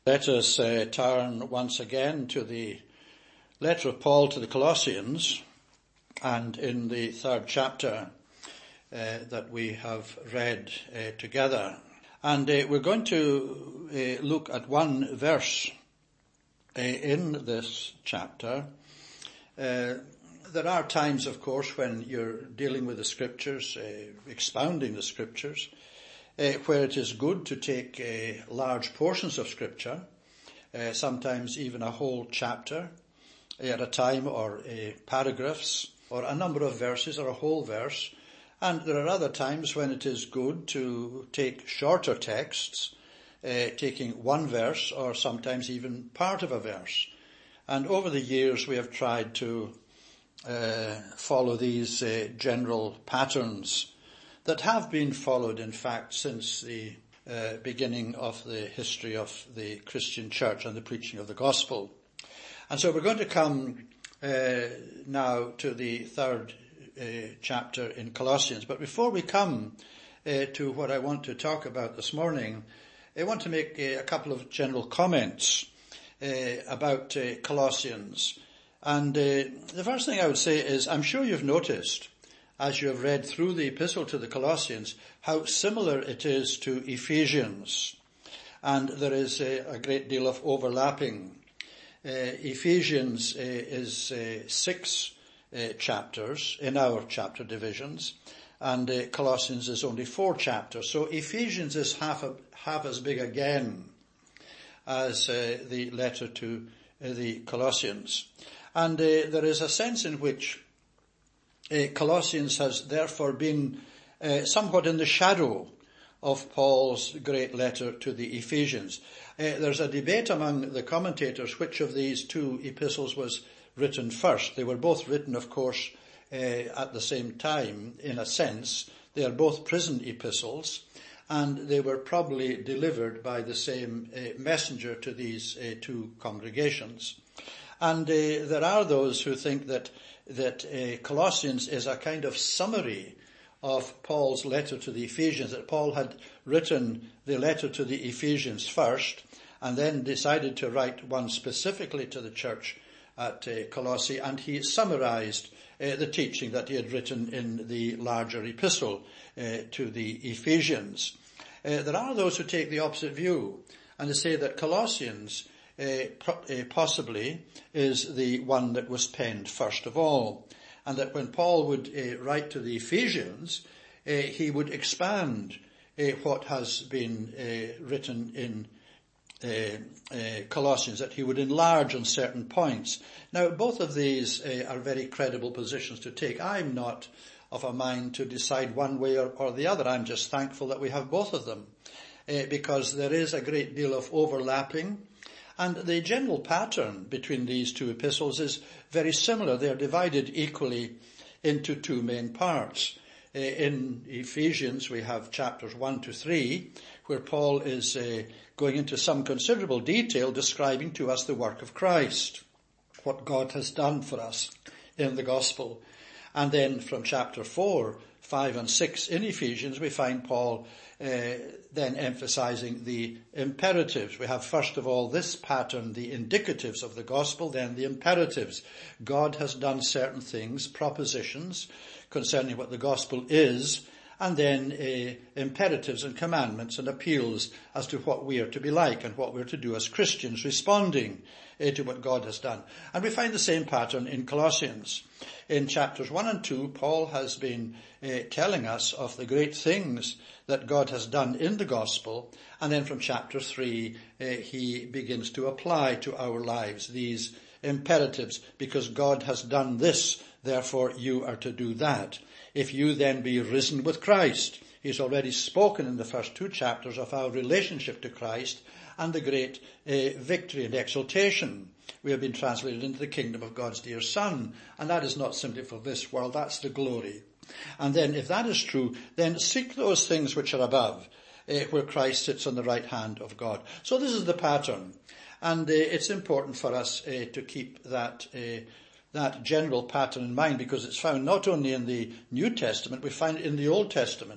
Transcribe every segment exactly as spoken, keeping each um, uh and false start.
Let us uh, turn once again to the letter of Paul to the Colossians, and in the third chapter uh, that we have read uh, together. And uh, we're going to uh, look at one verse uh, in this chapter. Uh, there are times, of course, when you're dealing with the scriptures, uh, expounding the scriptures, Uh, where it is good to take uh, large portions of Scripture, uh, sometimes even a whole chapter at a time, or uh, paragraphs, or a number of verses, or a whole verse. And there are other times when it is good to take shorter texts, uh, taking one verse, or sometimes even part of a verse. And over the years we have tried to uh, follow these uh, general patterns that have been followed, in fact, since the uh, beginning of the history of the Christian church and the preaching of the gospel. And so we're going to come uh, now to the third uh, chapter in Colossians. But before we come uh, to what I want to talk about this morning, I want to make uh, a couple of general comments uh, about uh, Colossians. And uh, the first thing I would say is, I'm sure you've noticed, as you have read through the epistle to the Colossians, how similar it is to Ephesians. And there is a, a great deal of overlapping. Uh, Ephesians uh, is uh, six uh, chapters in our chapter divisions, and uh, Colossians is only four chapters. So Ephesians is half, a, half as big again as uh, the letter to uh, the Colossians. And uh, there is a sense in which Uh, Colossians has therefore been uh, somewhat in the shadow of Paul's great letter to the Ephesians. Uh, there's a debate among the commentators which of these two epistles was written first. They were both written, of course, uh, at the same time, in a sense. They are both prison epistles, and they were probably delivered by the same uh, messenger to these uh, two congregations. And uh, there are those who think that that uh, Colossians is a kind of summary of Paul's letter to the Ephesians, that Paul had written the letter to the Ephesians first, and then decided to write one specifically to the church at uh, Colossae, and he summarized uh, the teaching that he had written in the larger epistle uh, to the Ephesians. Uh, there are those who take the opposite view, and they say that Colossians Uh, pro- uh, possibly is the one that was penned first of all, and that when Paul would uh, write to the Ephesians, uh, he would expand uh, what has been uh, written in uh, uh, Colossians, that he would enlarge on certain points. Now, both of these uh, are very credible positions to take. I'm not of a mind to decide one way or, or the other. I'm just thankful that we have both of them, uh, because there is a great deal of overlapping. And the general pattern between these two epistles is very similar. They are divided equally into two main parts. In Ephesians, we have chapters one to three, where Paul is uh, going into some considerable detail describing to us the work of Christ, what God has done for us in the gospel. And then from chapter four, five and six in Ephesians, we find Paul uh, then emphasizing the imperatives. We have first of all this pattern, the indicatives of the gospel, then the imperatives. God has done certain things, propositions concerning what the gospel is, and then uh, imperatives and commandments and appeals as to what we are to be like and what we are to do as Christians, responding uh, to what God has done. And we find the same pattern in Colossians. In chapters one and two, Paul has been uh, telling us of the great things that God has done in the gospel, and then from chapter three, uh, he begins to apply to our lives these imperatives, because God has done this, therefore you are to do that. If you then be risen with Christ. He's already spoken in the first two chapters of our relationship to Christ and the great uh, victory and exaltation. We have been translated into the kingdom of God's dear Son, and that is not simply for this world, that's the glory. And then if that is true, then seek those things which are above, uh, where Christ sits on the right hand of God. So this is the pattern, and uh, it's important for us uh, to keep that uh, that general pattern in mind, because it's found not only in the New Testament, we find it in the Old Testament,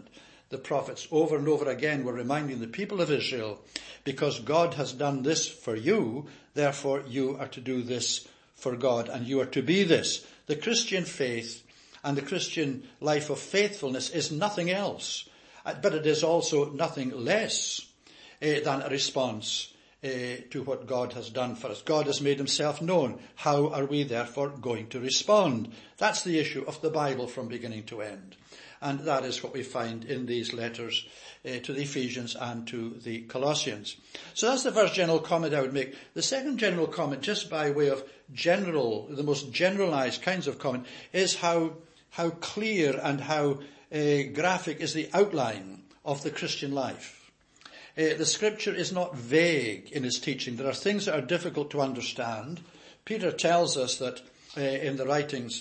The prophets over and over again were reminding the people of Israel, because God has done this for you, therefore you are to do this for God, and you are to be this. The Christian faith and the Christian life of faithfulness is nothing else, but it is also nothing less uh, than a response uh, to what God has done for us. God has made himself known. How are we therefore going to respond? That's the issue of the Bible from beginning to end. And that is what we find in these letters uh, to the Ephesians and to the Colossians. So that's the first general comment I would make. The second general comment, just by way of general, the most generalized kinds of comment, is how how clear and how uh, graphic is the outline of the Christian life. Uh, the scripture is not vague in its teaching. There are things that are difficult to understand. Peter tells us that uh, in the writings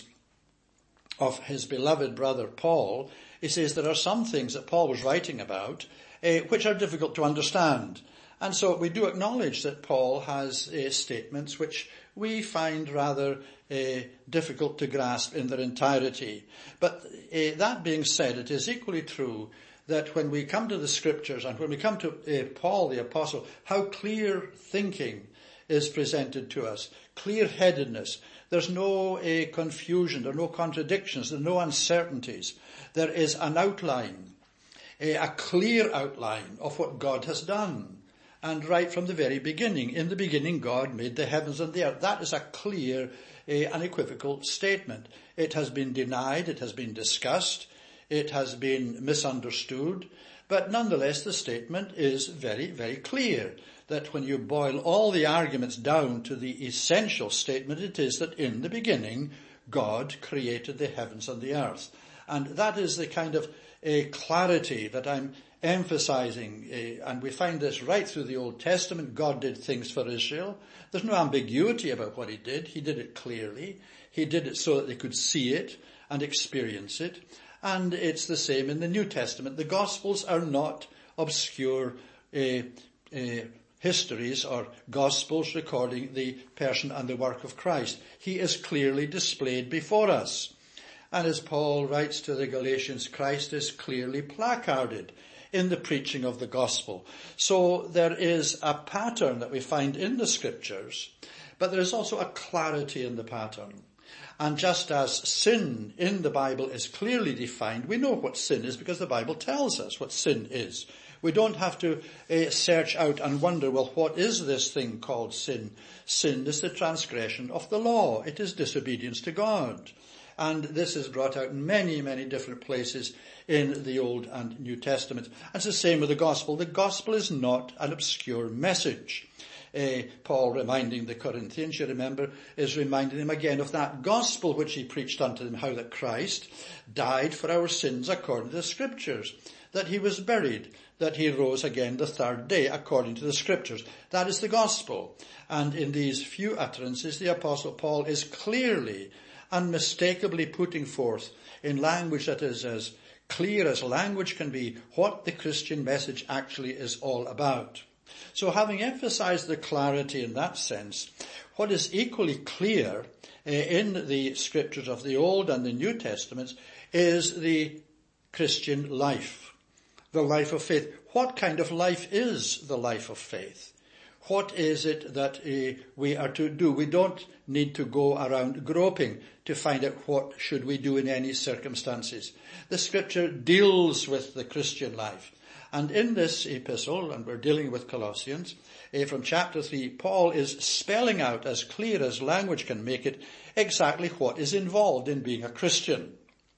of his beloved brother Paul, he says there are some things that Paul was writing about uh, which are difficult to understand. And so we do acknowledge that Paul has uh, statements which we find rather uh, difficult to grasp in their entirety. But uh, that being said, it is equally true that when we come to the scriptures and when we come to uh, Paul the apostle, how clear thinking is presented to us, clear-headedness. There's no uh, confusion, there are no contradictions, there are no uncertainties. There is an outline, a, a clear outline of what God has done. And right from the very beginning, in the beginning God made the heavens and the earth. That is a clear, uh, unequivocal statement. It has been denied, it has been discussed, it has been misunderstood, but nonetheless the statement is very, very clear. That when you boil all the arguments down to the essential statement, it is that in the beginning, God created the heavens and the earth. And that is the kind of uh, clarity that I'm emphasizing. Uh, and we find this right through the Old Testament. God did things for Israel. There's no ambiguity about what he did. He did it clearly. He did it so that they could see it and experience it. And it's the same in the New Testament. The Gospels are not obscure uh, uh, histories or Gospels recording the person and the work of Christ. He is clearly displayed before us. And as Paul writes to the Galatians, Christ is clearly placarded in the preaching of the gospel. So there is a pattern that we find in the scriptures, but there is also a clarity in the pattern. And just as sin in the Bible is clearly defined, we know what sin is because the Bible tells us what sin is. We don't have to uh, search out and wonder, well, what is this thing called sin? Sin is the transgression of the law. It is disobedience to God. And this is brought out in many, many different places in the Old and New Testament. And it's the same with the gospel. The gospel is not an obscure message. Uh, Paul reminding the Corinthians, you remember, is reminding them again of that gospel which he preached unto them, how that Christ died for our sins according to the scriptures, that he was buried, that he rose again the third day according to the scriptures. That is the gospel. And in these few utterances, the Apostle Paul is clearly, unmistakably putting forth in language that is as clear as language can be what the Christian message actually is all about. So having emphasized the clarity in that sense, what is equally clear uh, in the scriptures of the Old and the New Testaments is the Christian life, the life of faith. What kind of life is the life of faith? What is it that uh, we are to do? We don't need to go around groping to find out what should we do in any circumstances. The scripture deals with the Christian life. And in this epistle, and we're dealing with Colossians, uh, from chapter three, Paul is spelling out as clear as language can make it exactly what is involved in being a Christian.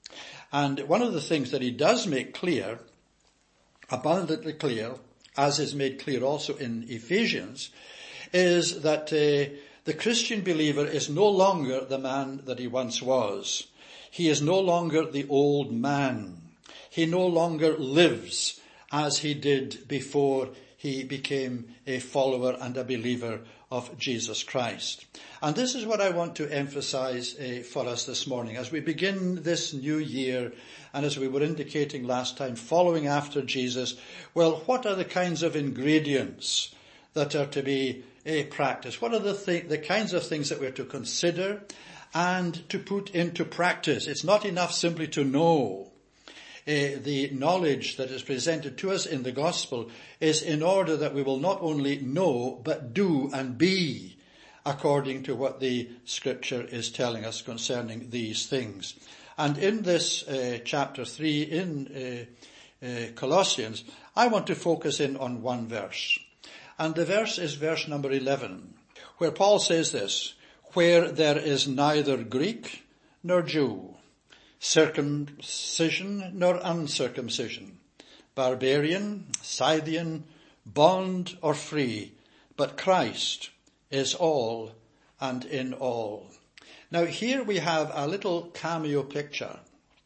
And one of the things that he does make clear, abundantly clear, as is made clear also in Ephesians, is that uh, the Christian believer is no longer the man that he once was. He is no longer the old man. He no longer lives as he did before he became a follower and a believer of Jesus Christ. And this is what I want to emphasize uh, for us this morning as we begin this new year, and as we were indicating last time, following after Jesus. Well, what are the kinds of ingredients that are to be uh, practiced? What are the, th- the kinds of things that we're to consider and to put into practice? It's not enough simply to know. uh, the knowledge that is presented to us in the gospel is in order that we will not only know, but do and be according to what the scripture is telling us concerning these things. And in this uh, chapter three in uh, uh, Colossians, I want to focus in on one verse. And the verse is verse number eleven, where Paul says this, where there is neither Greek nor Jew, circumcision nor uncircumcision, barbarian, Scythian, bond or free, but Christ is all and in all. Now here we have a little cameo picture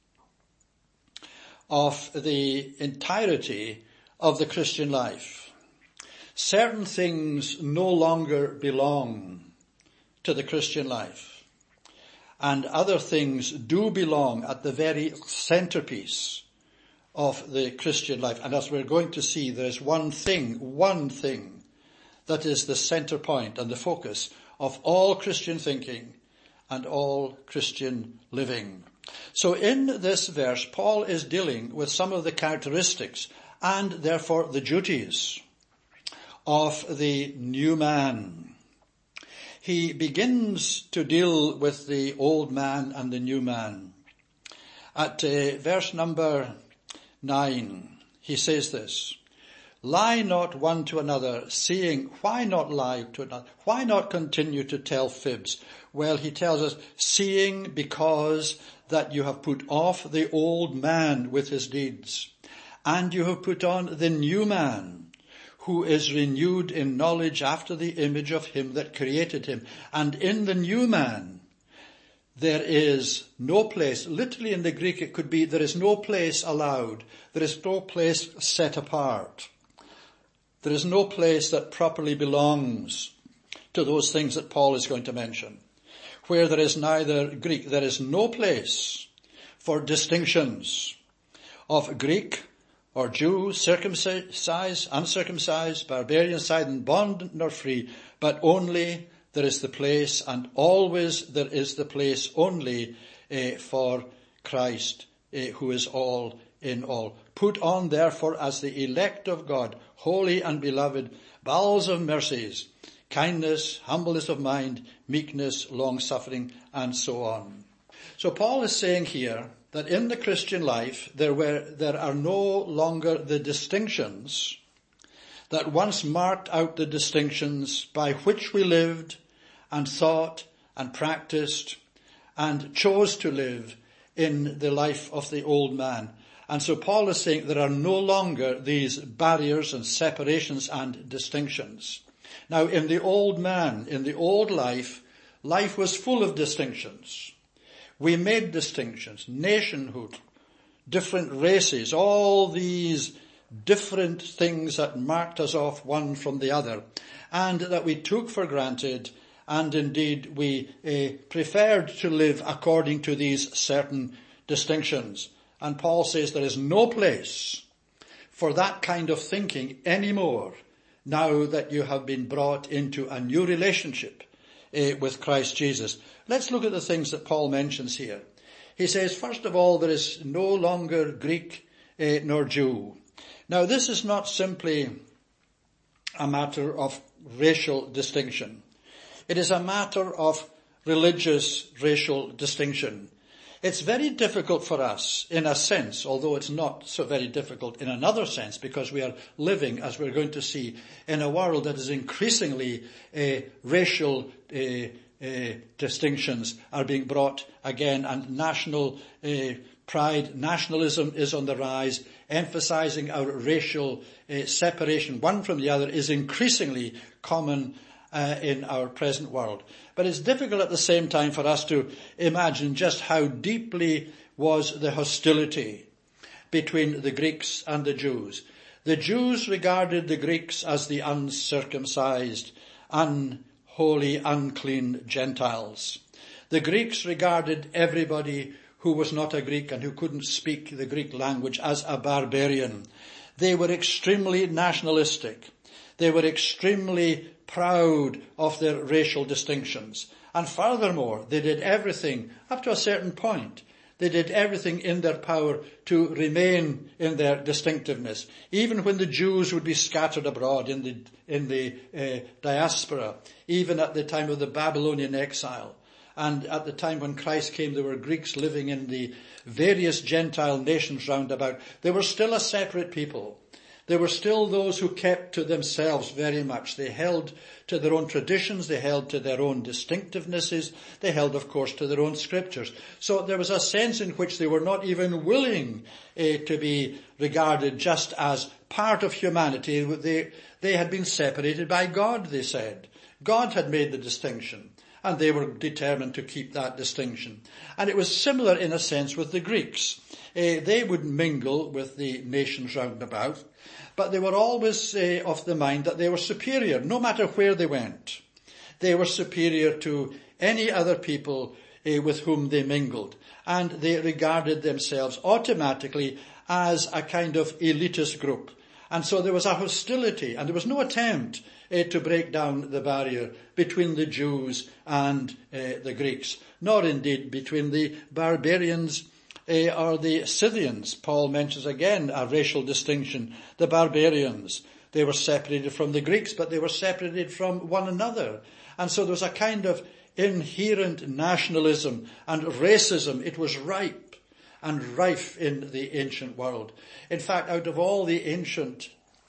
of the entirety of the Christian life. Certain things no longer belong to the Christian life, and other things do belong at the very centerpiece of the Christian life. And as we're going to see, there's one thing, one thing that is the center point and the focus of all Christian thinking and all Christian living. So in this verse, Paul is dealing with some of the characteristics and therefore the duties of the new man. He begins to deal with the old man and the new man. At uh, verse number nine, he says this, lie not one to another, saying, why not lie to another? Why not continue to tell fibs? Well, he tells us, seeing because that you have put off the old man with his deeds, and you have put on the new man, who is renewed in knowledge after the image of him that created him. And in the new man, there is no place, literally in the Greek it could be, there is no place allowed. There is no place set apart. There is no place that properly belongs to those things that Paul is going to mention. Where there is neither Greek, there is no place for distinctions of Greek or Jew, circumcised, uncircumcised, barbarian, Scythian, bond nor free, but only there is the place, and always there is the place only uh, for Christ, uh, who is all in all. Put on therefore as the elect of God, holy and beloved, bowels of mercies, kindness, humbleness of mind, meekness, long-suffering, and so on. So Paul is saying here that in the Christian life there were there are no longer the distinctions that once marked out the distinctions by which we lived and thought and practiced and chose to live in the life of the old man. And so Paul is saying there are no longer these barriers and separations and distinctions. Now in the old man, in the old life, life was full of distinctions. We made distinctions, nationhood, different races, all these different things that marked us off one from the other, and that we took for granted, and indeed we uh, preferred to live according to these certain distinctions. And Paul says there is no place for that kind of thinking anymore now that you have been brought into a new relationship uh, with Christ Jesus. Let's look at the things that Paul mentions here. He says, first of all, there is no longer Greek uh, nor Jew. Now, this is not simply a matter of racial distinction. It is a matter of religious racial distinction. It's very difficult for us, in a sense, although it's not so very difficult in another sense, because we are living, as we're going to see, in a world that is increasingly uh, racial uh, uh, distinctions are being brought again, and national uh, pride, nationalism is on the rise, emphasizing our racial uh, separation one from the other is increasingly common Uh, in our present world. But it's difficult at the same time for us to imagine just how deeply was the hostility between the Greeks and the Jews. The Jews regarded the Greeks as the uncircumcised, unholy, unclean Gentiles. The Greeks regarded everybody who was not a Greek and who couldn't speak the Greek language as a barbarian. They were extremely nationalistic. They were extremely proud of their racial distinctions. And furthermore, they did everything, up to a certain point, They did everything in their power to remain in their distinctiveness. Even when the Jews would be scattered abroad in the, in the uh, diaspora, even at the time of the Babylonian exile, and at the time when Christ came, there were Greeks living in the various Gentile nations round about. They were still a separate people. There were still those who kept to themselves very much. They held to their own traditions. They held to their own distinctivenesses. They held, of course, to their own scriptures. So there was a sense in which they were not even willing uh, to be regarded just as part of humanity. They, they had been separated by God, they said. God had made the distinction, and they were determined to keep that distinction. And it was similar in a sense with the Greeks. Uh, they would mingle with the nations round about, but they were always uh, of the mind that they were superior, no matter where they went. They were superior to any other people uh, with whom they mingled, and they regarded themselves automatically as a kind of elitist group. And so there was a hostility, and there was no attempt uh, to break down the barrier between the Jews and uh, the Greeks, nor indeed between the barbarians Uh, or the Scythians. Paul mentions again a racial distinction. The barbarians, they were separated from the Greeks, but they were separated from one another. And so there was a kind of inherent nationalism and racism. It was ripe and rife in the ancient world. In fact, out of all the ancient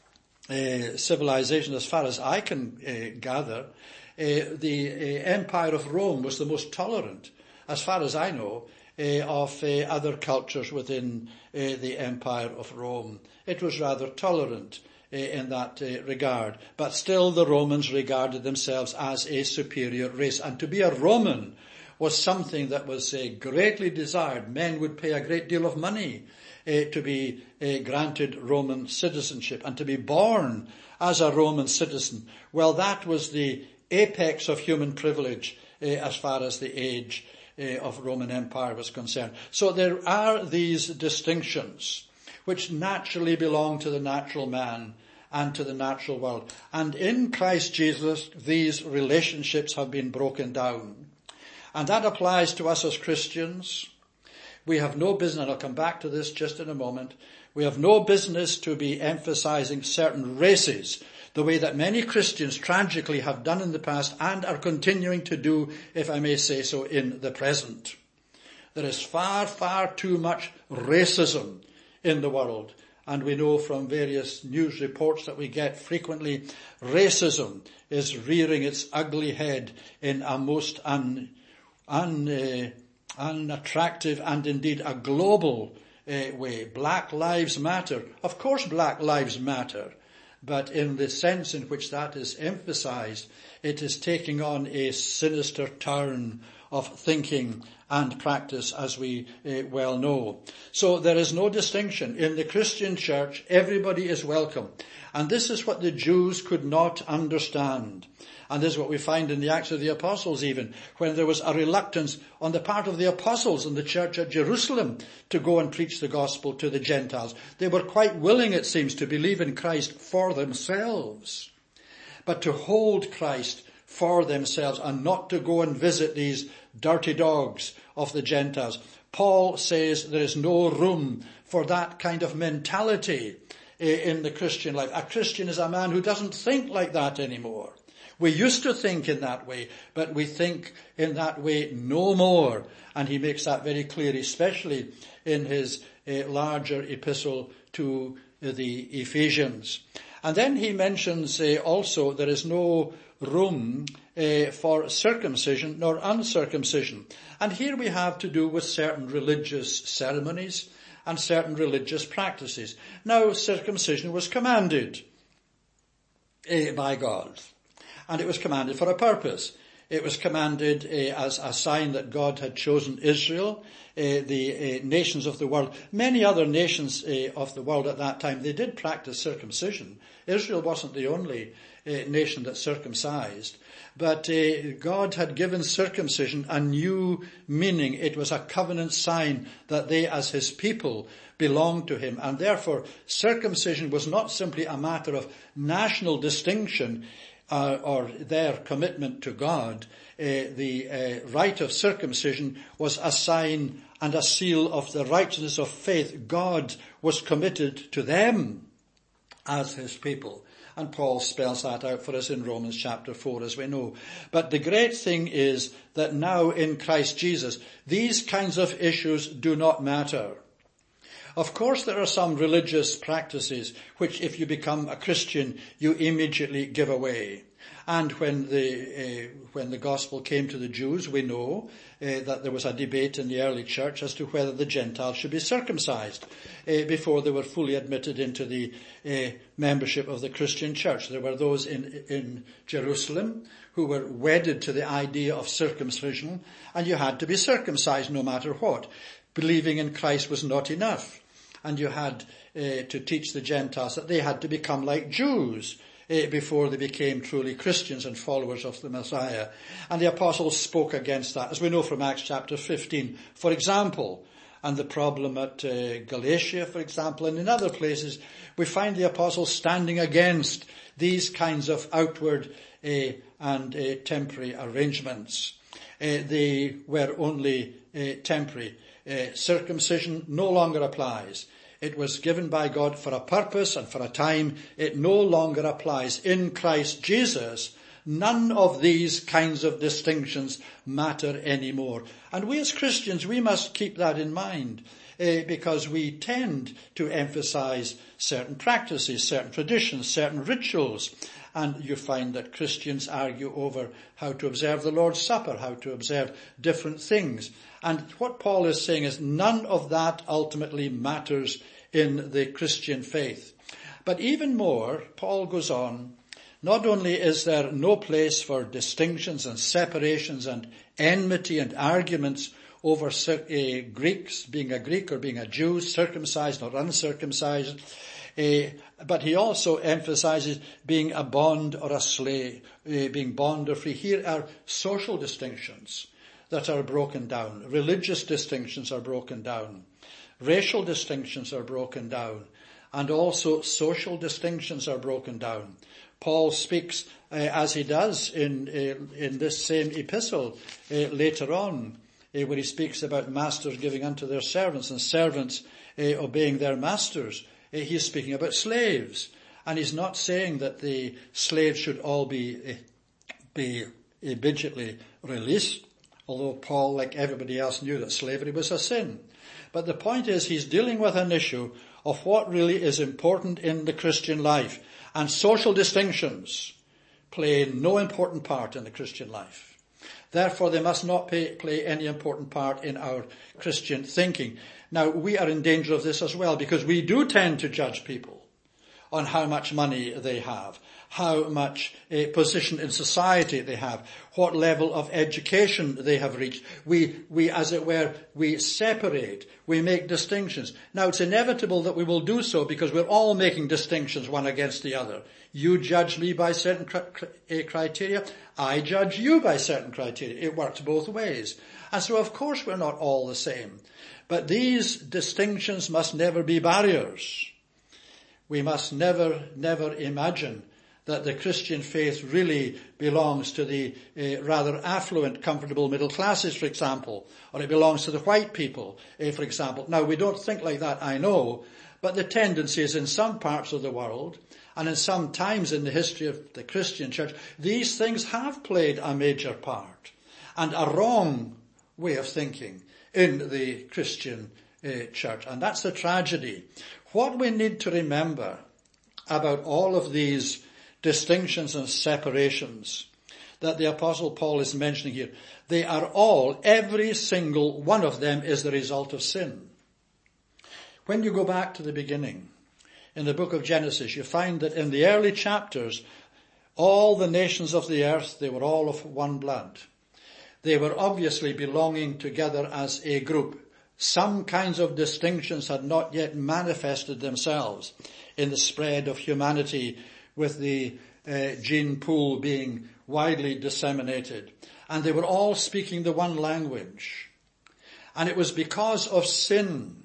uh, civilizations, as far as I can uh, gather, uh, the uh, Empire of Rome was the most tolerant, as far as I know, Uh, of uh, other cultures within uh, the Empire of Rome. It was rather tolerant uh, in that uh, regard. But still the Romans regarded themselves as a superior race. And to be a Roman was something that was uh, greatly desired. Men would pay a great deal of money uh, to be uh, granted Roman citizenship. And to be born as a Roman citizen, well, that was the apex of human privilege uh, as far as the age Uh, of Roman Empire was concerned. So there are these distinctions which naturally belong to the natural man and to the natural world. And in Christ Jesus, these relationships have been broken down. And that applies to us as Christians. We have no business, and I'll come back to this just in a moment, we have no business to be emphasizing certain races the way that many Christians tragically have done in the past and are continuing to do, if I may say so, in the present. There is far, far too much racism in the world. And we know from various news reports that we get frequently, racism is rearing its ugly head in a most un, un, uh, unattractive and indeed a global uh, way. Black lives matter. Of course Black lives matter. But in the sense in which that is emphasized, it is taking on a sinister turn of thinking and practice, as we uh, well know. So there is no distinction. In the Christian church, everybody is welcome. And this is what the Jews could not understand. And this is what we find in the Acts of the Apostles even, when there was a reluctance on the part of the apostles in the church at Jerusalem to go and preach the gospel to the Gentiles. They were quite willing, it seems, to believe in Christ for themselves, but to hold Christ for themselves and not to go and visit these dirty dogs of the Gentiles. Paul says there is no room for that kind of mentality in the Christian life. A Christian is a man who doesn't think like that anymore. We used to think in that way, but we think in that way no more. And he makes that very clear, especially in his uh, larger epistle to uh, the Ephesians. And then he mentions uh, also there is no room uh, for circumcision nor uncircumcision. And here we have to do with certain religious ceremonies and certain religious practices. Now, circumcision was commanded uh, by God. And it was commanded for a purpose. It was commanded uh, as a sign that God had chosen Israel, uh, the uh, nations of the world. Many other nations uh, of the world at that time, they did practice circumcision. Israel wasn't the only uh, nation that circumcised. But uh, God had given circumcision a new meaning. It was a covenant sign that they as his people belonged to him. And therefore, circumcision was not simply a matter of national distinction uh, or their commitment to God, uh, the uh, rite of circumcision was a sign and a seal of the righteousness of faith. God was committed to them as his people. And Paul spells that out for us in Romans chapter four, as we know. But the great thing is that now in Christ Jesus, these kinds of issues do not matter. Of course, there are some religious practices which, if you become a Christian, you immediately give away. And when the uh, when the gospel came to the Jews, we know uh, that there was a debate in the early church as to whether the Gentiles should be circumcised uh, before they were fully admitted into the uh, membership of the Christian church. There were those in in Jerusalem who were wedded to the idea of circumcision, and you had to be circumcised no matter what. Believing in Christ was not enough, and you had uh, to teach the Gentiles that they had to become like Jews Uh, before they became truly Christians and followers of the Messiah. And the apostles spoke against that, as we know from Acts chapter fifteen, for example. And the problem at uh, Galatia, for example, and in other places, we find the apostles standing against these kinds of outward uh, and uh, temporary arrangements. Uh, they were only uh, temporary. Uh, circumcision no longer applies. It was given by God for a purpose and for a time. It no longer applies. In Christ Jesus, none of these kinds of distinctions matter anymore. And we as Christians, we must keep that in mind, uh, because we tend to emphasize certain practices, certain traditions, certain rituals. And you find that Christians argue over how to observe the Lord's Supper, how to observe different things. And what Paul is saying is none of that ultimately matters in the Christian faith. But even more, Paul goes on, not only is there no place for distinctions and separations and enmity and arguments over uh, Greeks, being a Greek or being a Jew, circumcised or uncircumcised, uh, but he also emphasizes being a bond or a slave, uh, being bond or free. Here are social distinctions that are broken down. Religious distinctions are broken down. Racial distinctions are broken down. And also social distinctions are broken down. Paul speaks, uh, as he does in uh, in this same epistle uh, later on, uh, where he speaks about masters giving unto their servants and servants uh, obeying their masters. Uh, he's speaking about slaves. And he's not saying that the slaves should all be, uh, be immediately released, although Paul, like everybody else, knew that slavery was a sin. But the point is, he's dealing with an issue of what really is important in the Christian life. And social distinctions play no important part in the Christian life. Therefore, they must not pay, play any important part in our Christian thinking. Now, we are in danger of this as well, because we do tend to judge people on how much money they have, how much uh, position in society they have, what level of education they have reached. We, we, as it were, we separate, we make distinctions. Now, it's inevitable that we will do so because we're all making distinctions one against the other. You judge me by certain cr- criteria. I judge you by certain criteria. It works both ways. And so, of course, we're not all the same. But these distinctions must never be barriers. We must never, never imagine that the Christian faith really belongs to the uh, rather affluent, comfortable middle classes, for example, or it belongs to the white people, uh, for example. Now, we don't think like that, I know, but the tendency is in some parts of the world, and in some times in the history of the Christian church, these things have played a major part, and a wrong way of thinking in the Christian uh, church. And that's the tragedy. What we need to remember about all of these distinctions and separations that the Apostle Paul is mentioning here, they are all, every single one of them is the result of sin. When you go back to the beginning, in the book of Genesis, you find that in the early chapters, all the nations of the earth, they were all of one blood. They were obviously belonging together as a group. Some kinds of distinctions had not yet manifested themselves in the spread of humanity, with the uh, gene pool being widely disseminated. And they were all speaking the one language. And it was because of sin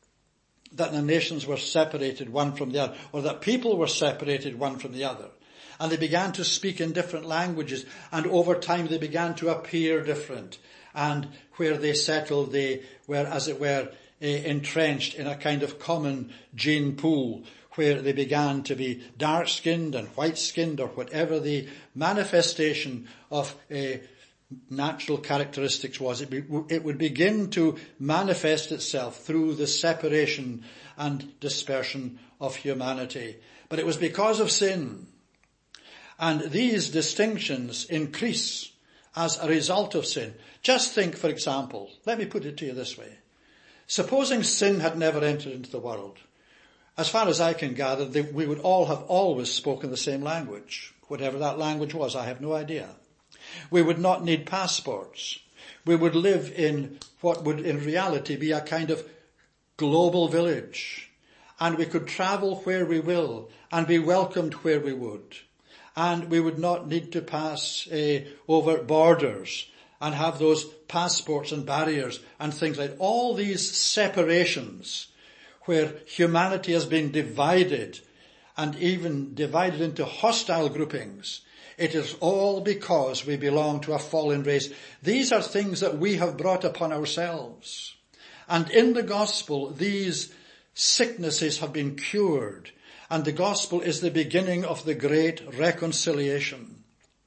that the nations were separated one from the other, or that people were separated one from the other. and they began to speak in different languages, and over time they began to appear different. And where they settled, they were, as it were, uh, entrenched in a kind of common gene pool, where they began to be dark-skinned and white-skinned, or whatever the manifestation of uh, natural characteristics was. It, be, it would begin to manifest itself through the separation and dispersion of humanity. But it was because of sin. And these distinctions increase as a result of sin. Just think, for example, let me put it to you this way. Supposing sin had never entered into the world, as far as I can gather, they, we would all have always spoken the same language. Whatever that language was, I have no idea. We would not need passports. We would live in what would in reality be a kind of global village. And we could travel where we will and be welcomed where we would. And we would not need to pass uh, over borders and have those passports and barriers and things like that. All these separations where humanity has been divided and even divided into hostile groupings. It is all because we belong to a fallen race. These are things that we have brought upon ourselves. And in the gospel, these sicknesses have been cured. And the gospel is the beginning of the great reconciliation.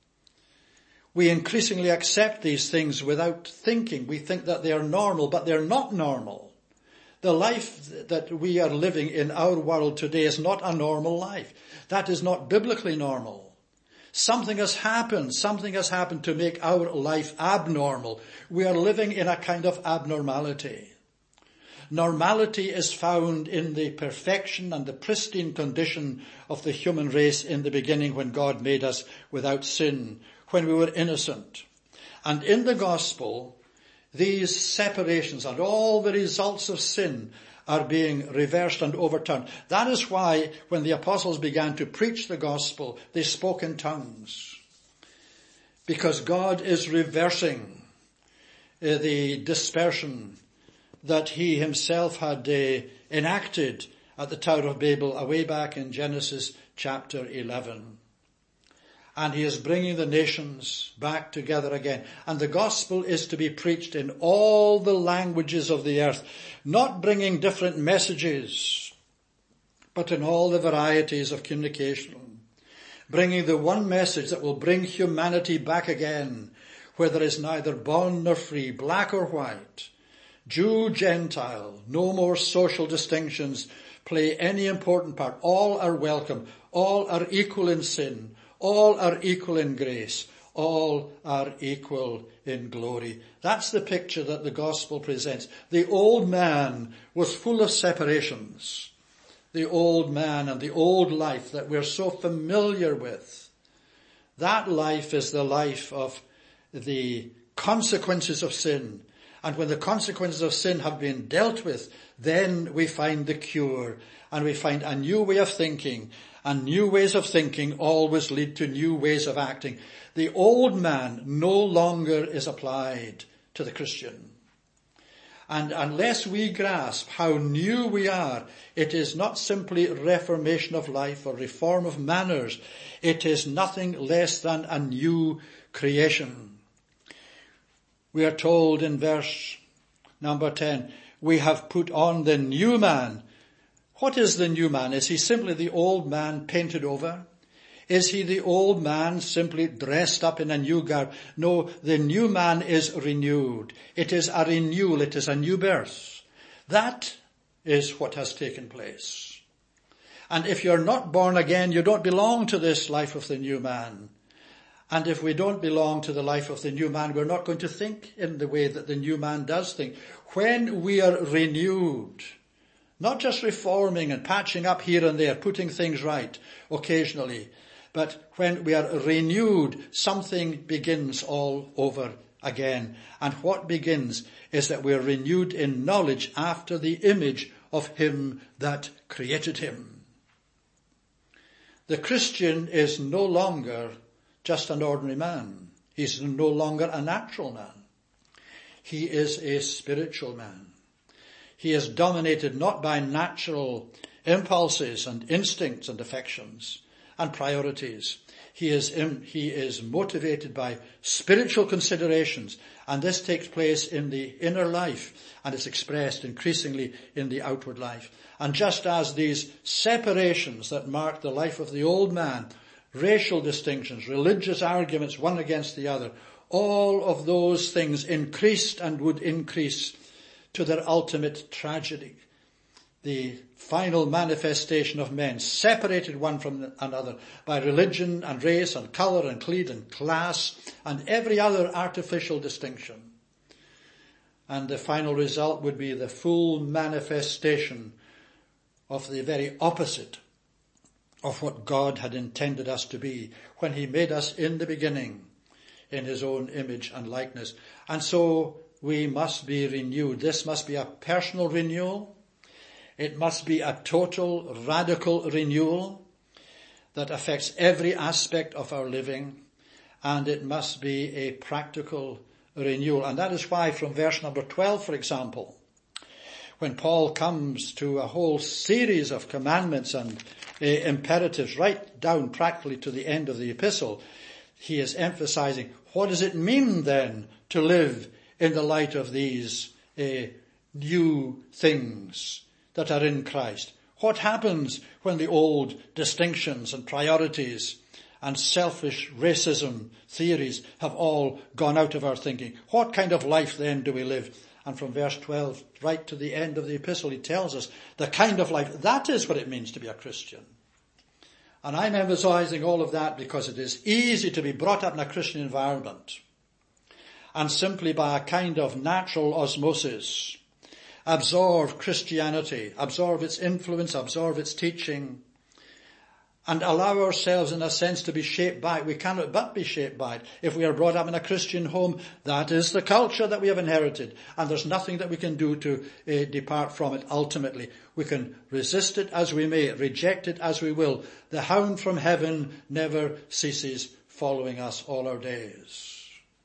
We increasingly accept these things without thinking. We think that they are normal, but they're not normal. The life that we are living in our world today is not a normal life. That is not biblically normal. Something has happened. Something has happened to make our life abnormal. We are living in a kind of abnormality. Normality is found in the perfection and the pristine condition of the human race in the beginning, when God made us without sin, when we were innocent. And in the gospel, these separations and all the results of sin are being reversed and overturned. That is why when the apostles began to preach the gospel, they spoke in tongues. Because God is reversing uh, the dispersion that he himself had uh, enacted at the Tower of Babel away back in Genesis chapter eleven. And he is bringing the nations back together again. And the gospel is to be preached in all the languages of the earth, not bringing different messages, but in all the varieties of communication, bringing the one message that will bring humanity back again, where there is neither bond nor free, black or white, Jew, Gentile, no more social distinctions play any important part. All are welcome. All are equal in sin. All are equal in grace. All are equal in glory. That's the picture that the gospel presents. The old man was full of separations. The old man and the old life that we're so familiar with. That life is the life of the consequences of sin. And when the consequences of sin have been dealt with, then we find the cure. And we find a new way of thinking. And new ways of thinking always lead to new ways of acting. The old man no longer is applied to the Christian. And unless we grasp how new we are, it is not simply reformation of life or reform of manners. It is nothing less than a new creation. We are told in verse number ten, we have put on the new man. What is the new man? Is he simply the old man painted over? Is he the old man simply dressed up in a new garb? No, the new man is renewed. It is a renewal. It is a new birth. That is what has taken place. And if you're not born again, you don't belong to this life of the new man. And if we don't belong to the life of the new man, we're not going to think in the way that the new man does think. When we are renewed, not just reforming and patching up here and there, putting things right occasionally, but when we are renewed, something begins all over again. And what begins is that we are renewed in knowledge after the image of him that created him. The Christian is no longer just an ordinary man. He's no longer a natural man. He is a spiritual man. He is dominated not by natural impulses and instincts and affections, and priorities. He is, in, he is motivated by spiritual considerations, and this takes place in the inner life and is expressed increasingly in the outward life. And just as these separations that mark the life of the old man, racial distinctions, religious arguments one against the other, all of those things increased and would increase to their ultimate tragedy. The final manifestation of men separated one from another by religion and race and colour and creed and class and every other artificial distinction. And the final result would be the full manifestation of the very opposite of what God had intended us to be when he made us in the beginning in his own image and likeness. And so we must be renewed. This must be a personal renewal. It must be a total, radical renewal that affects every aspect of our living, and it must be a practical renewal. And that is why from verse number twelve, for example, when Paul comes to a whole series of commandments and uh, imperatives right down practically to the end of the epistle, he is emphasizing, what does it mean then to live in the light of these uh, new things that are in Christ? What happens when the old distinctions and priorities and selfish racism theories have all gone out of our thinking? What kind of life then do we live? And from verse twelve right to the end of the epistle, he tells us the kind of life, that is what it means to be a Christian. And I'm emphasizing all of that because it is easy to be brought up in a Christian environment and simply by a kind of natural osmosis absorb Christianity, absorb its influence, absorb its teaching, and allow ourselves in a sense to be shaped by it. We cannot but be shaped by it. If we are brought up in a Christian home, that is the culture that we have inherited, and there's nothing that we can do to uh, depart from it ultimately. We can resist it as we may, reject it as we will. The hound from heaven never ceases following us all our days.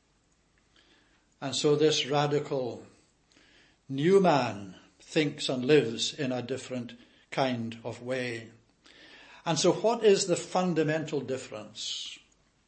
And so this radical new man thinks and lives in a different kind of way. And so what is the fundamental difference?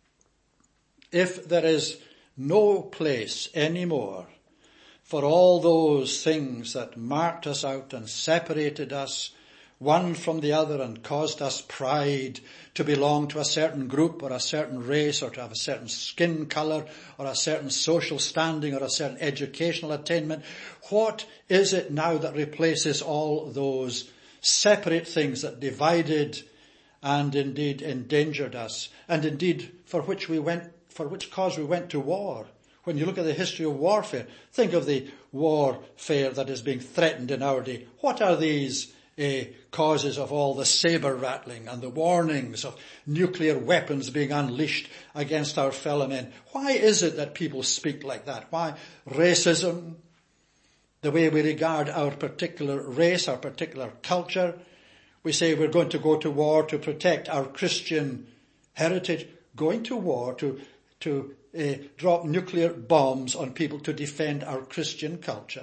If there is no place anymore for all those things that marked us out and separated us one from the other and caused us pride to belong to a certain group or a certain race or to have a certain skin colour or a certain social standing or a certain educational attainment, what is it now that replaces all those separate things that divided and indeed endangered us, and indeed for which we went, for which cause we went to war? When you look at the history of warfare, think of the warfare that is being threatened in our day. What are these uh, causes of all the saber rattling and the warnings of nuclear weapons being unleashed against our fellow men? Why is it that people speak like that? Why? Racism, the way we regard our particular race, our particular culture. We say we're going to go to war to protect our Christian heritage, going to war to, to uh, drop nuclear bombs on people to defend our Christian culture.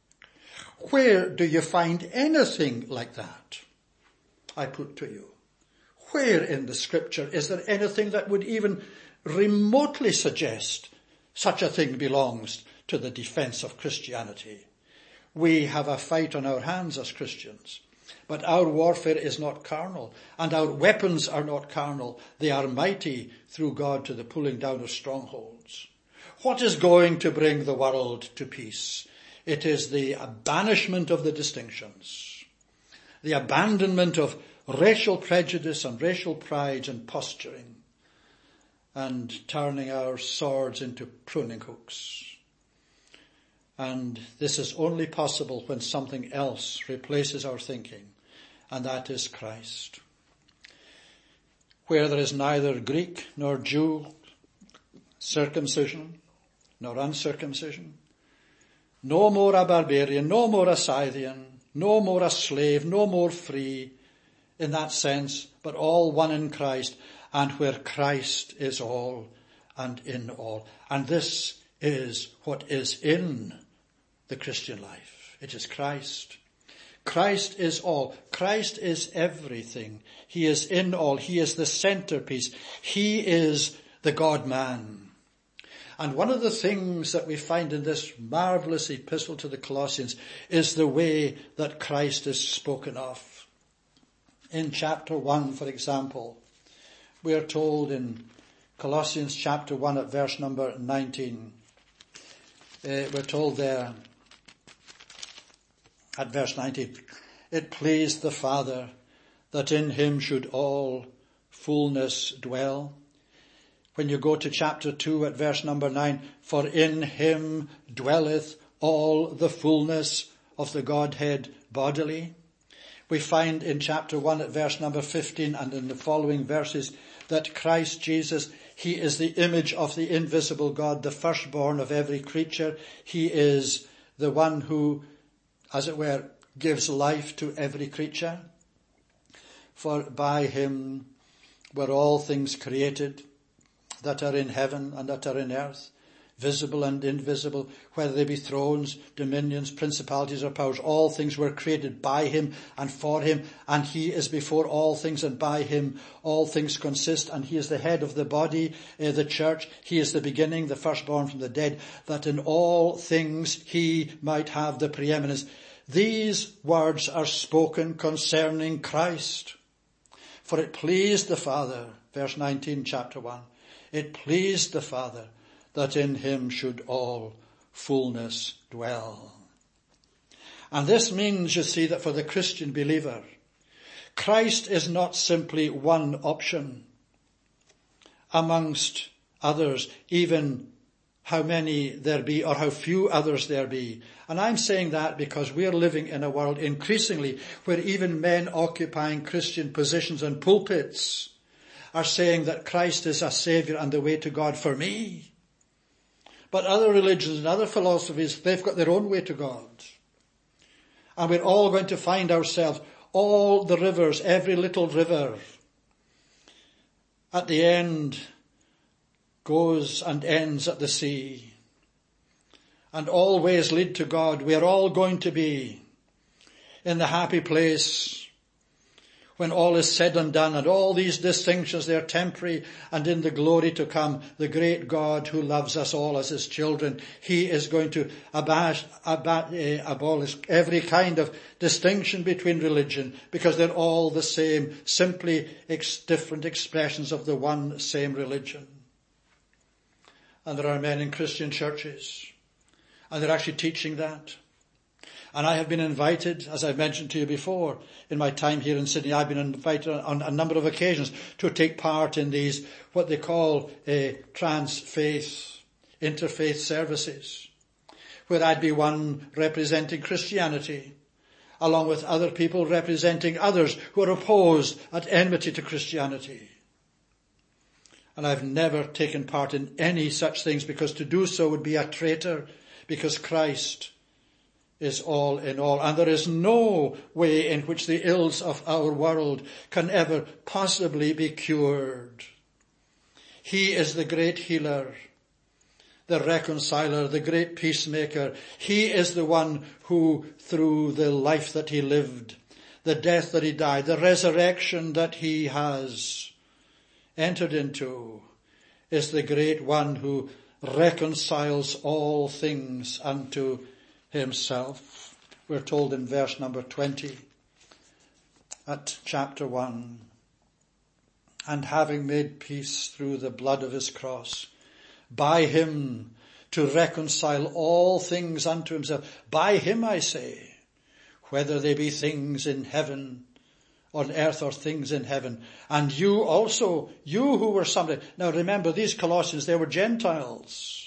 Where do you find anything like that? I put to you. Where in the scripture is there anything that would even remotely suggest such a thing belongs to the defense of Christianity? We have a fight on our hands as Christians. But our warfare is not carnal, and our weapons are not carnal. They are mighty through God to the pulling down of strongholds. What is going to bring the world to peace? It is the banishment of the distinctions, the abandonment of racial prejudice and racial pride and posturing, and turning our swords into pruning hooks. And this is only possible when something else replaces our thinking, and that is Christ. Where there is neither Greek nor Jew, circumcision nor uncircumcision, no more a barbarian, no more a Scythian, no more a slave, no more free in that sense, but all one in Christ, and where Christ is all and in all. And this is what is in the Christian life. It is Christ. Christ is all. Christ is everything. He is in all. He is the centerpiece. He is the God-man. And one of the things that we find in this marvelous epistle to the Colossians is the way that Christ is spoken of. In chapter one, for example, we are told in Colossians chapter one at verse number nineteen, uh, we're told there at verse nineteen, it pleased the Father that in him should all fullness dwell. When you go to chapter two at verse number nine, for in him dwelleth all the fullness of the Godhead bodily. We find in chapter one at verse number fifteen and in the following verses that Christ Jesus, he is the image of the invisible God, the firstborn of every creature. He is the one who, as it were, gives life to every creature. For by him were all things created that are in heaven and that are in earth, visible and invisible, whether they be thrones, dominions, principalities or powers. All things were created by him and for him, and he is before all things, and by him all things consist, and he is the head of the body, uh, the church. He is the beginning, the firstborn from the dead, that in all things he might have the preeminence. These words are spoken concerning Christ. For it pleased the Father, verse nineteen, chapter one, it pleased the Father that in him should all fullness dwell. And this means, you see, that for the Christian believer, Christ is not simply one option amongst others, even how many there be or how few others there be. And I'm saying that because we are living in a world increasingly where even men occupying Christian positions and pulpits are saying that Christ is a saviour and the way to God for me. But other religions and other philosophies, they've got their own way to God. And we're all going to find ourselves, all the rivers, every little river, at the end goes and ends at the sea. And all ways lead to God. We are all going to be in the happy place when all is said and done, and all these distinctions, they are temporary, and in the glory to come, the great God who loves us all as his children, he is going to abash, abash, uh, abolish every kind of distinction between religion, because they're all the same, simply ex- different expressions of the one same religion. And there are men in Christian churches, and they're actually teaching that. And I have been invited, as I've mentioned to you before, in my time here in Sydney, I've been invited on a number of occasions to take part in these, what they call uh, trans-faith, interfaith services, where I'd be one representing Christianity, along with other people representing others who are opposed at enmity to Christianity. And I've never taken part in any such things, because to do so would be a traitor, because Christ is all in all. And there is no way in which the ills of our world can ever possibly be cured. He is the great healer, the reconciler, the great peacemaker. He is the one who, through the life that he lived, the death that he died, the resurrection that he has entered into, is the great one who reconciles all things unto himself. We're told in verse number twenty at chapter one, and having made peace through the blood of his cross, by him to reconcile all things unto himself. By him, I say, whether they be things in heaven on earth or things in heaven. And you also, you who were somebody. Now remember, these Colossians, they were Gentiles.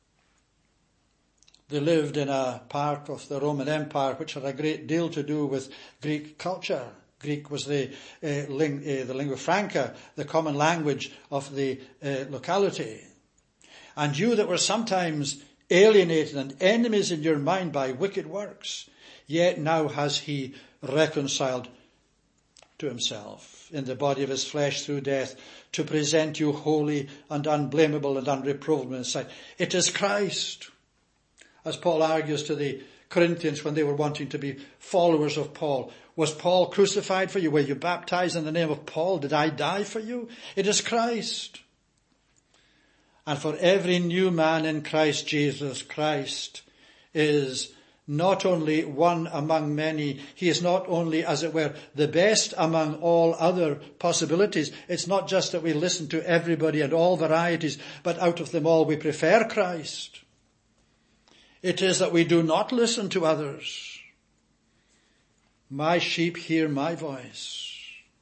They lived in a part of the Roman Empire which had a great deal to do with Greek culture. Greek was the uh, ling, uh, the lingua franca, the common language of the uh, locality. And you that were sometimes alienated and enemies in your mind by wicked works, yet now has he reconciled to himself in the body of his flesh through death, to present you holy and unblameable and unreprovable in his sight. It is Christ, as Paul argues to the Corinthians when they were wanting to be followers of Paul. Was Paul crucified for you? Were you baptized in the name of Paul? Did I die for you? It is Christ. And for every new man in Christ Jesus, Christ is not only one among many. He is not only, as it were, the best among all other possibilities. It's not just that we listen to everybody and all varieties, but out of them all we prefer Christ. It is that we do not listen to others. My sheep hear my voice.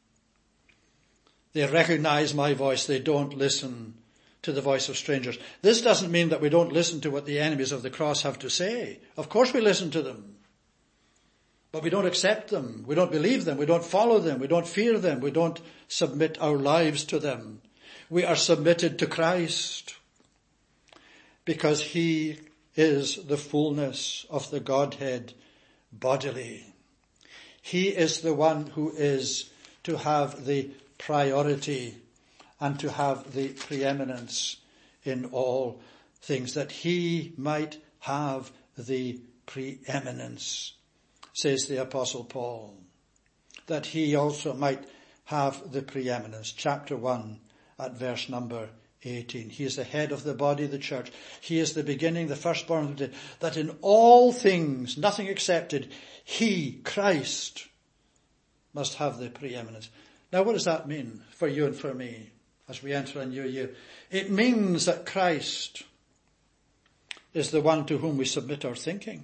They recognize my voice. They don't listen to the voice of strangers. This doesn't mean that we don't listen to what the enemies of the cross have to say. Of course we listen to them. But we don't accept them. We don't believe them. We don't follow them. We don't fear them. We don't submit our lives to them. We are submitted to Christ because he is the fullness of the Godhead bodily. He is the one who is to have the priority and to have the preeminence in all things, that he might have the preeminence, says the Apostle Paul, that he also might have the preeminence. Chapter one at verse number eighteen. He is the head of the body, the church. He is the beginning, the firstborn of the dead, that in all things, nothing excepted, he, Christ, must have the preeminence. Now what does that mean for you and for me as we enter a new year? It means that Christ is the one to whom we submit our thinking.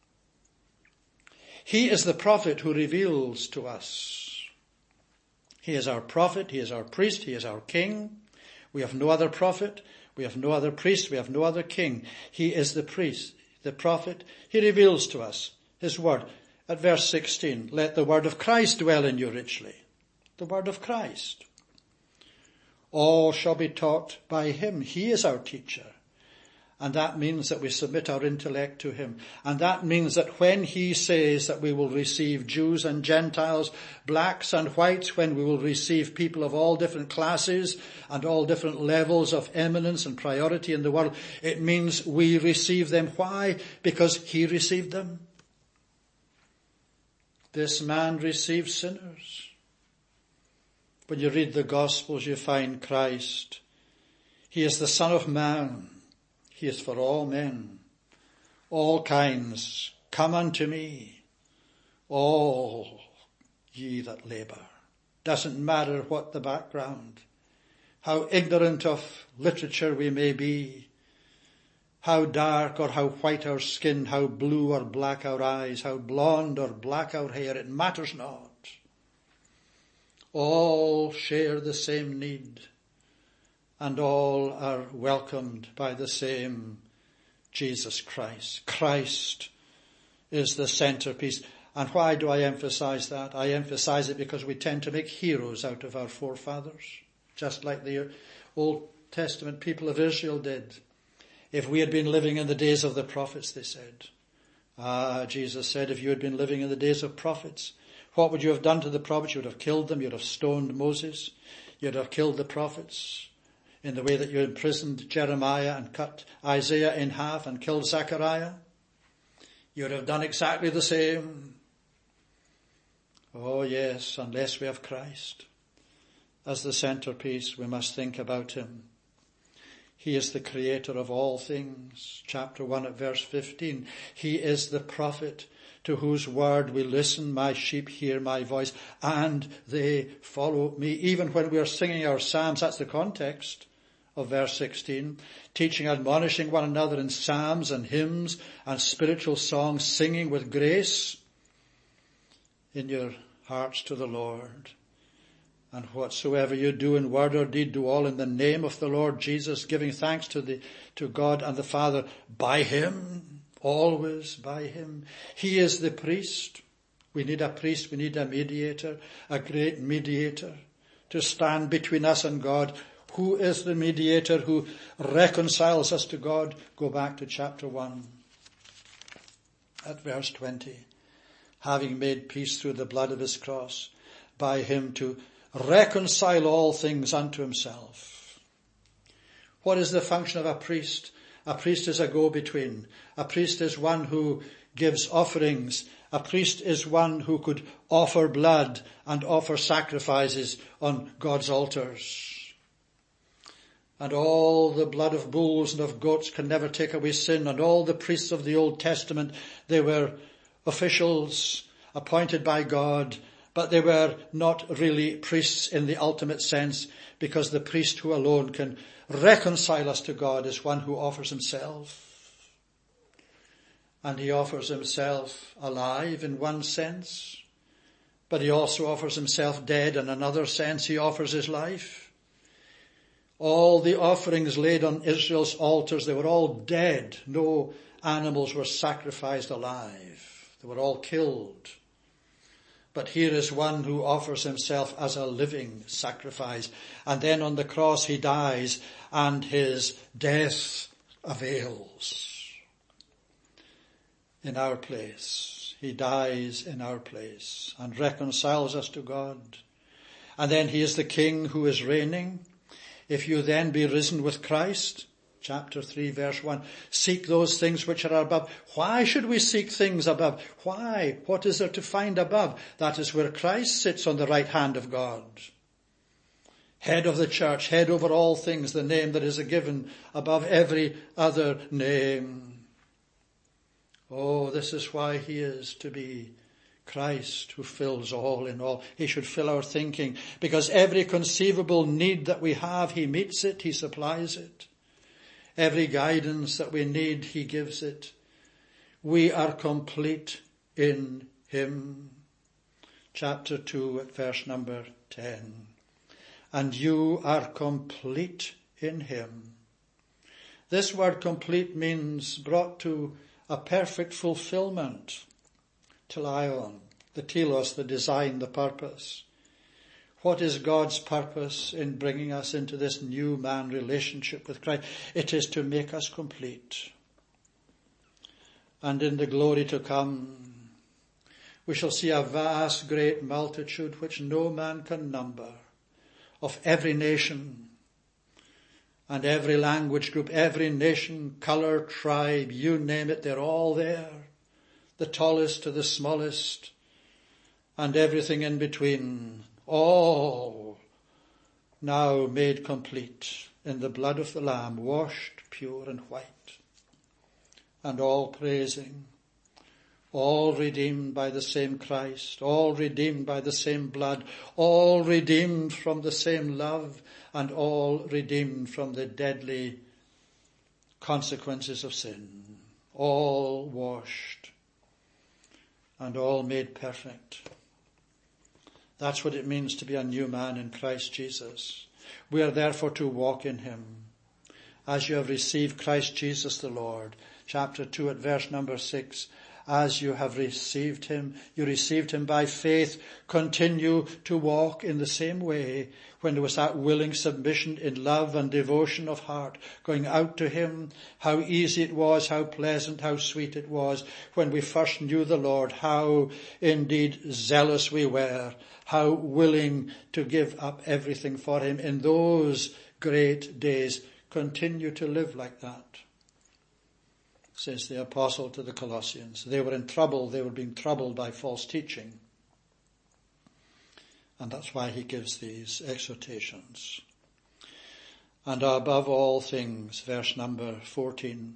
He is the prophet who reveals to us. He is our prophet, he is our priest, he is our king. We have no other prophet, we have no other priest, we have no other king. He is the priest, the prophet. He reveals to us his word. At verse sixteen, let the word of Christ dwell in you richly. The word of Christ. All shall be taught by him. He is our teacher. And that means that we submit our intellect to him. And that means that when he says that we will receive Jews and Gentiles, blacks and whites, when we will receive people of all different classes and all different levels of eminence and priority in the world, it means we receive them. Why? Because he received them. This man receives sinners. When you read the Gospels, you find Christ. He is the Son of Man. He is for all men, all kinds. Come unto me, all ye that labour. Doesn't matter what the background, how ignorant of literature we may be, how dark or how white our skin, how blue or black our eyes, how blonde or black our hair, it matters not. All share the same need. And all are welcomed by the same Jesus Christ. Christ is the centerpiece. And why do I emphasize that? I emphasize it because we tend to make heroes out of our forefathers, just like the Old Testament people of Israel did. If we had been living in the days of the prophets, they said. Ah, Jesus said, if you had been living in the days of prophets, what would you have done to the prophets? You would have killed them. You'd have stoned Moses. You'd have killed the prophets. In the way that you imprisoned Jeremiah and cut Isaiah in half and killed Zechariah. You would have done exactly the same. Oh yes, unless we have Christ as the centerpiece, we must think about him. He is the creator of all things. Chapter one at verse fifteen. He is the prophet to whose word we listen. My sheep hear my voice and they follow me. Even when we are singing our psalms, that's the context of verse sixteen, teaching, admonishing one another in psalms and hymns and spiritual songs, singing with grace in your hearts to the Lord. And whatsoever you do in word or deed, do all in the name of the Lord Jesus, giving thanks to the to God and the Father by him, always by him. He is the priest. We need a priest, we need a mediator, a great mediator to stand between us and God. Who is the mediator who reconciles us to God? Go back to chapter one at verse twenty. Having made peace through the blood of his cross, by him to reconcile all things unto himself. What is the function of a priest? A priest is a go-between. A priest is one who gives offerings. A priest is one who could offer blood and offer sacrifices on God's altars. And all the blood of bulls and of goats can never take away sin. And all the priests of the Old Testament, they were officials appointed by God, but they were not really priests in the ultimate sense, because the priest who alone can reconcile us to God is one who offers himself. And he offers himself alive in one sense, but he also offers himself dead in another sense. He offers his life. All the offerings laid on Israel's altars, they were all dead. No animals were sacrificed alive. They were all killed. But here is one who offers himself as a living sacrifice. And then on the cross he dies, and his death avails. In our place. He dies in our place and reconciles us to God. And then he is the King who is reigning. If you then be risen with Christ, chapter three, verse one, seek those things which are above. Why should we seek things above? Why? What is there to find above? That is where Christ sits on the right hand of God. Head of the church, head over all things, the name that is given above every other name. Oh, this is why he is to be Christ who fills all in all. He should fill our thinking, because every conceivable need that we have, he meets it, he supplies it. Every guidance that we need, he gives it. We are complete in him. Chapter two, verse number ten. And you are complete in him. This word complete means brought to a perfect fulfillment. Teleion, the telos, the design, the purpose. What is God's purpose in bringing us into this new man relationship with Christ? It is to make us complete. And in the glory to come, we shall see a vast, great multitude which no man can number, of every nation and every language group, every nation, colour, tribe, you name it, they're all there. The tallest to the smallest, and everything in between, all now made complete in the blood of the Lamb, washed pure and white, and all praising, all redeemed by the same Christ, all redeemed by the same blood, all redeemed from the same love, and all redeemed from the deadly consequences of sin, all washed and all made perfect. That's what it means to be a new man in Christ Jesus. We are therefore to walk in him. As you have received Christ Jesus the Lord, chapter two at verse number six, as you have received him, you received him by faith, continue to walk in the same way. When there was that willing submission in love and devotion of heart, going out to him, how easy it was, how pleasant, how sweet it was when we first knew the Lord, how indeed zealous we were, how willing to give up everything for him. In those great days, continue to live like that, says the apostle to the Colossians. They were in trouble, they were being troubled by false teaching. And that's why he gives these exhortations. And above all things, verse number fourteen,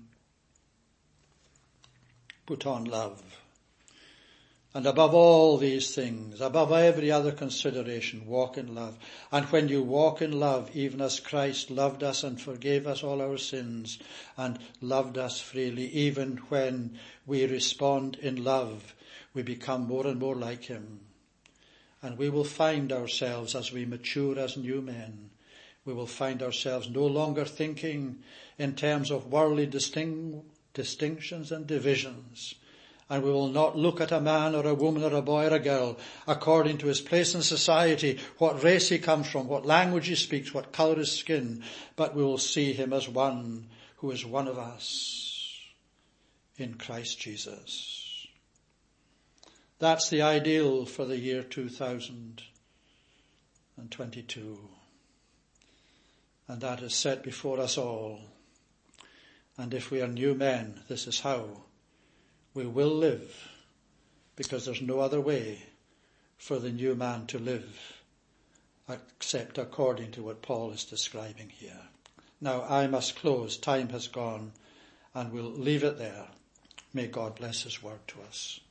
put on love. And above all these things, above every other consideration, walk in love. And when you walk in love, even as Christ loved us and forgave us all our sins and loved us freely, even when we respond in love, we become more and more like him. And we will find ourselves, as we mature as new men, we will find ourselves no longer thinking in terms of worldly distinct, distinctions and divisions. And we will not look at a man or a woman or a boy or a girl according to his place in society, what race he comes from, what language he speaks, what colour his skin, but we will see him as one who is one of us in Christ Jesus. That's the ideal for the year two thousand twenty-two. And that is set before us all. And if we are new men, this is how we will live, because there's no other way for the new man to live except according to what Paul is describing here. Now I must close. Time has gone, and we'll leave it there. May God bless his word to us.